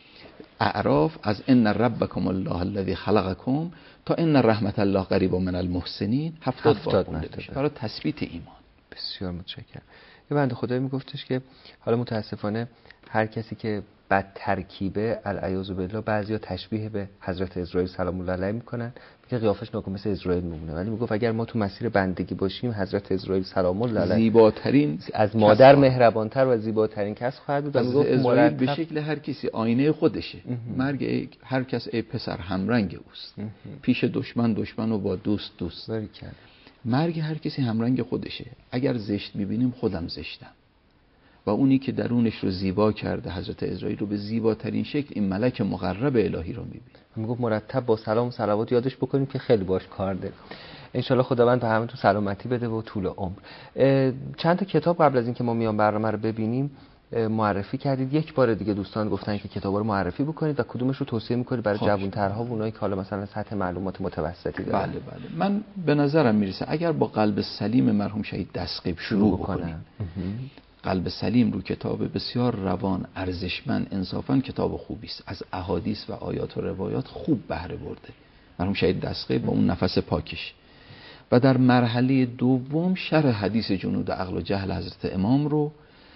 اعراف از ان ربکم الله الذی خلقکم تا ان رحمت الله قریب من المحسنین 70 مرتبه برای تثبیت ایمان. بسیار متشکرم. یه بنده خدایی میگفتش که حالا متاسفانه هر کسی که بد ترکیبه العیاذ بالله بعضیا تشبیه به حضرت اسرائیل سلام الله علیه میکنن، میگه قیافش ناکن مثل اسرائیل میمونه، ولی میگفت اگر ما تو مسیر بندگی باشیم حضرت اسرائیل سلام الله علیه زیباترین از مادر مهربانتر و زیباترین کس خواهد بود. میگفت اسرائیل به شکل هر کسی آینه خودشه. مرگ هر کس ای پسر همرنگ اوست، پیش دشمن دشمن و با دوست دوست. مرگ هر کسی همرنگ خودشه. اگر زشت میبینیم خودم زشتم و اونی که درونش رو زیبا کرده حضرت اسرائیل رو به زیباترین شکل این ملک مقرب الهی رو میبینه. میگفت مرتب با سلام و صلوات یادش بکنیم که خیلی باش کار داریم. انشالله خداوند به همه تو سلامتی بده و طول عمر. چند تا کتاب قبل از اینکه ما میام برنامه رو ببینیم معرفی کردید، یک بار دیگه دوستان گفتن که کتابا رو معرفی بکنید و کدومش رو توصیه میکنید برای جوان‌ترها و اونایی که حالا مثلا سطح معلومات متوسطی دارن؟ بله من به نظرم میرسه اگر با قلب سلیم مرحوم شهید دستقیب شروع بکنیم، قلب سلیم رو کتاب بسیار روان، ارزشمند، انصافاً کتاب خوبی است. از احادیث و آیات و روایات خوب بهره برده مرحوم شهید دستقیب با اون نفس پاکش. و در مرحله دوم شرح حدیث جنود عقل و جهل حضرت امام رو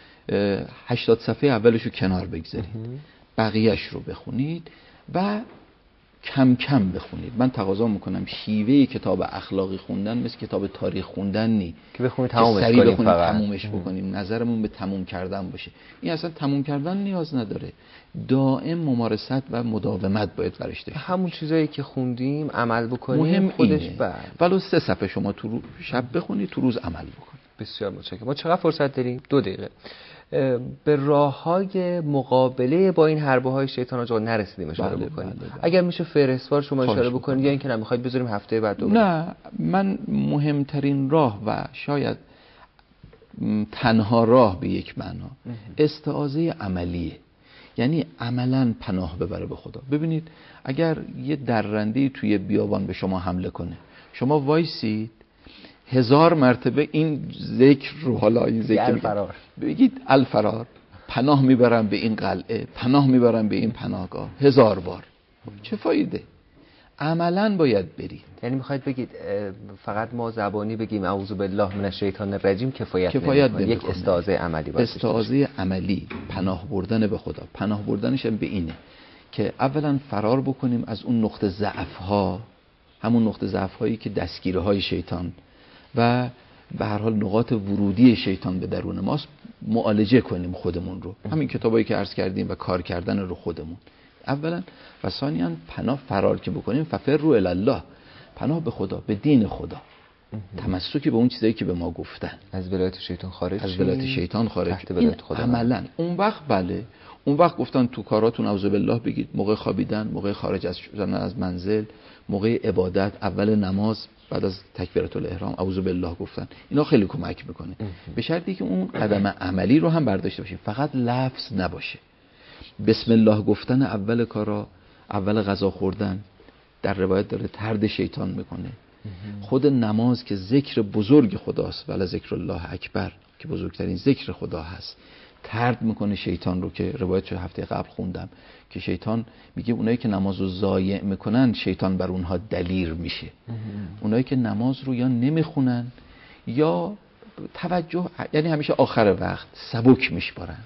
80 صفحه اولش رو کنار بگذارید، بقیهش رو بخونید و کم کم بخونید. من تقاضا میکنم شیوه کتاب اخلاقی خوندن مثل کتاب تاریخ خوندن نی که بخونید تمومش بکنیم، نظرمون به تموم کردن باشه. این اصلا تموم کردن نیاز نداره، دائم ممارست و مداومت باید برش داشته. همون چیزایی که خوندیم عمل بکنیم مهم خودش اینه. ولو 3 صفحه شما تو شب بخونید، تو روز عمل بکنید. بسیار متشکرم. ما چقدر فرصت داریم؟ 2 دقیقه. به راه‌های مقابله با این حربه‌های شیطان آقا نرسیدیم اشاره بکنیم. بله. اگر میشه فهرستوار شما اشاره بکنید یا اینکه نمیخواید بذاریم هفته بعد دوباره؟ نه، من مهمترین راه و شاید تنها راه به یک معنا استعاذه عملیه، یعنی عملاً پناه ببره به خدا. ببینید اگر یه درنده توی بیابان به شما حمله کنه، شما وایسید 1000 مرتبه این ذکر رو، حالا این ذکر بگید الفرار، پناه میبرم به این قلعه، پناه میبرم به این پناهگاه 1000 بار. چه فایده؟ عملاً باید برید. یعنی میخواید بگید فقط ما زبانی بگیم اعوذ بالله من الشیطان الرجیم کفایت نمیکنه، یک استعاذه عملی باید. استعاذه عملی، پناه بردن به خدا. پناه بردنش هم به اینه که اولا فرار بکنیم از اون نقطه ضعف ها، همون نقطه ضعف هایی که دستگیره های شیطان و به هر حال نقاط ورودی شیطان به درون ماست، معالجه کنیم خودمون رو. همین کتابایی که عرض کردیم و کار کردن رو خودمون اولا، و ثانیاً پناه فرار که بکنیم ففروا الی الله، پناه به خدا، به دین خدا، تمسکی به اون چیزایی که به ما گفتن، از ولایت شیطان خارج، از ولایت شیطان خارج، این عملاً. اون وقت بله، اون وقت گفتن تو کاراتون اعوذ بالله بگید، موقع خوابیدن، موقع خارج از شدن از منزل، موقع عبادت، اول نماز، بعد از تکبیرات الاحرام اعوذ بالله گفتن. اینا خیلی کمک میکنه، به شرطی که اون قدم عملی رو هم برداشته باشیم، فقط لفظ نباشه. بسم الله گفتن اول کارا، اول غذا خوردن، در روایت داره طرد شیطان میکنه. خود نماز که ذکر بزرگ خداست، ولی ذکر الله اکبر که بزرگترین ذکر خدا هست، طرد میکنه شیطان رو، که روایت هفته قبل خوندم که شیطان میگه اونایی که نماز رو ضایع میکنن شیطان بر اونها دلیر میشه. اونایی که نماز رو یا نمیخونن یا توجه، یعنی همیشه آخر وقت سبک میشمارن،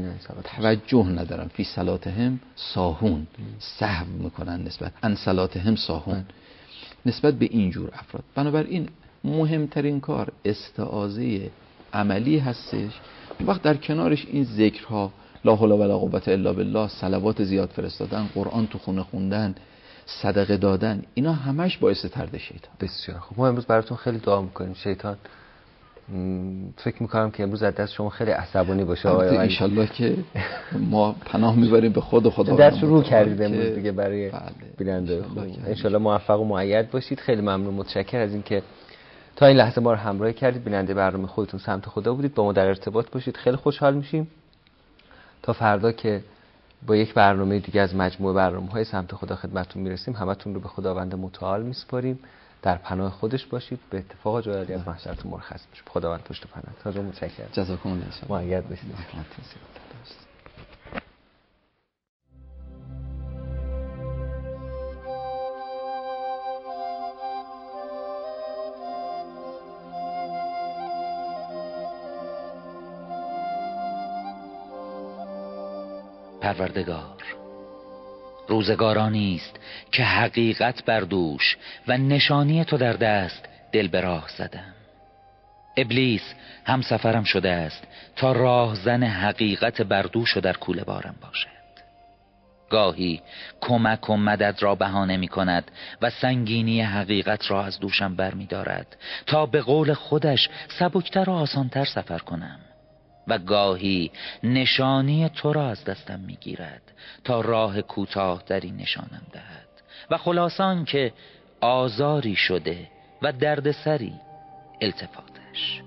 توجه ندارن، فی صلاتهم ساهون، سهو میکنن نسبت ان صلاتهم ساهون، نسبت به اینجور افراد. بنابراین مهمترین کار استعاذه عملی هستش. وقت در کنارش این ذکرها، لا حول ولا قوة الا بالله، صلوات زیاد فرستادن، قرآن تو خونه خوندن، صدقه دادن، اینا همش باعث طرد شیطان. بسیار خوب. ما امروز براتون خیلی دعا میکنیم. شیطان فکر میکنم که امروز از دست شما خیلی عصبانی باشه آقای ان شاء الله که ما پناه میبریم به خود دست رو کردید امروز دیگه برای بله. بیننده خوب. ان شاء الله موفق و مؤید باشید. خیلی ممنون، متشکرم از اینکه تا این لحظه ما رو همراهی کردید. بیننده برنامه خودتون سمت خدا بودید. با ما در ارتباط باشید. خیلی خوشحال میشیم. تا فردا که با یک برنامه دیگه از مجموعه برنامه‌های سمت خدا خدمتتون میرسیم، همتون رو به خداوند متعال میسپاریم. در پناه خودش باشید. به اتفاق جلالی از محشرتون مرخص بشید. خداوند پشت و پناهتون. تاج متشکرم. جزاکم الله خیر. مؤید باشید. پروردگار، روزگارانی است که حقیقت بر دوش و نشانی تو در دست دل به راه زدم. ابلیس هم سفرم شده است تا راهزن حقیقت بر دوش و در کوله بارم باشد. گاهی کمک و مدد را بهانه می کند و سنگینی حقیقت را از دوشم بر می دارد تا به قول خودش سبکتر و آسانتر سفر کنم، و گاهی نشانی تو را از دستم می گیرد تا راه کوتاه تری نشانم دهد، و خلاصان که آزاری شده و دردسری التفاتش.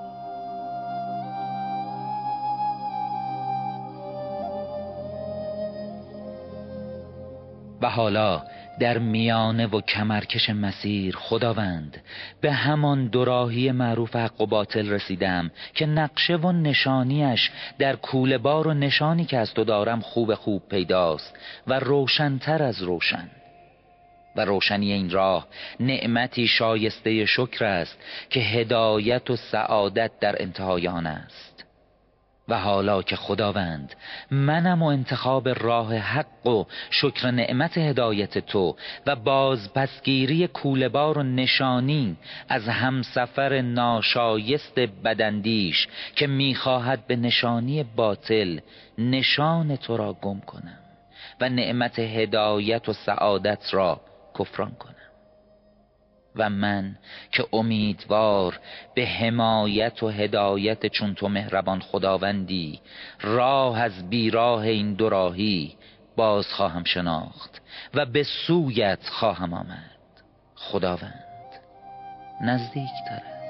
و حالا در میانه و کمرکش مسیر خداوند به همان دوراهی معروف حق و باطل رسیدم که نقشه و نشانیش در کوله بار و نشانی که از تو دارم خوب پیداست و روشنتر از روشن. و روشنی این راه نعمتی شایسته شکر است که هدایت و سعادت در انتهای آن است. و حالا که خداوند منم و انتخاب راه حق و شکر نعمت هدایت تو و بازپسگیری کوله‌بار و نشانی از همسفر ناشایست بداندیش که میخواهد به نشانی باطل نشان تو را گم کنم و نعمت هدایت و سعادت را کفران کنم. و من که امیدوار به حمایت و هدایت چون تو مهربان خداوندی راه از بیراه این دوراهی باز خواهم شناخت و به سویت خواهم آمد. خداوند نزدیک تره.